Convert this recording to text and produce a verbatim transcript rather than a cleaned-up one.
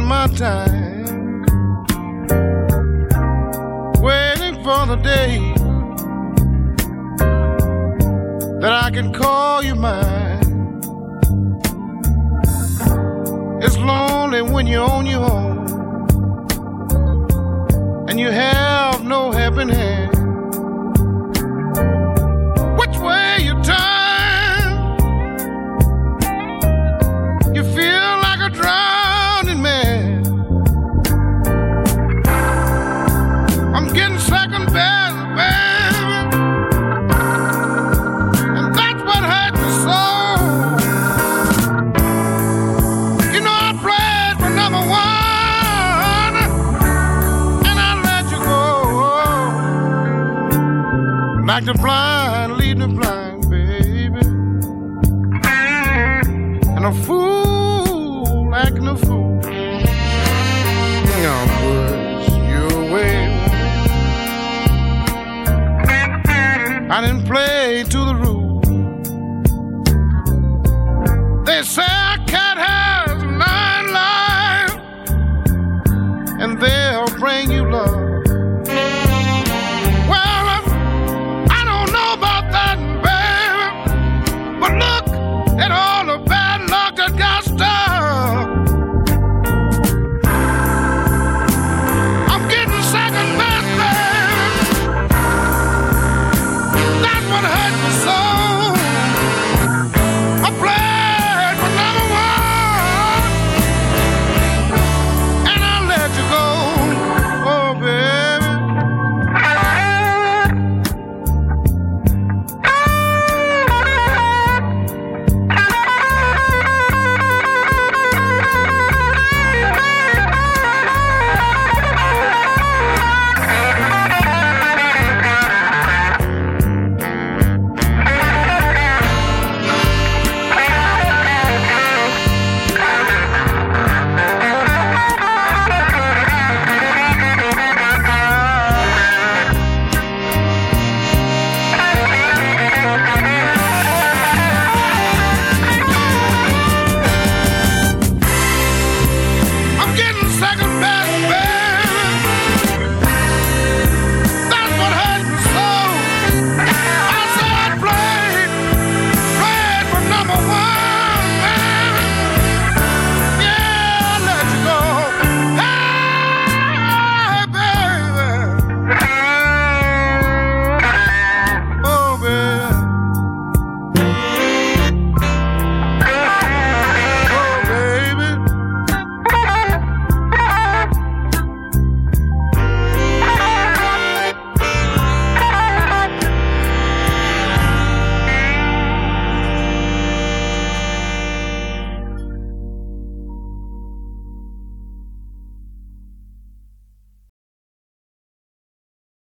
my time, waiting for the day that I can call you mine. It's lonely when you're on your own and you have no helping hand. Which way you turn, you feel like a drowning man. I'm getting second best, baby, and that's what hurts me so. You know I played for number one, and I let you go. Like the blind lead the blind, baby, and a fool acting a fool. I'll push you away. I didn't play to the rules. They say a cat has nine lives, and they'll bring you love. Well, I don't know about that, baby, but look at all the bad luck that got stuck. I'm getting second best, baby. That's what hurt me so. I played for number one, and I let you go. Oh, baby. I'm getting second best.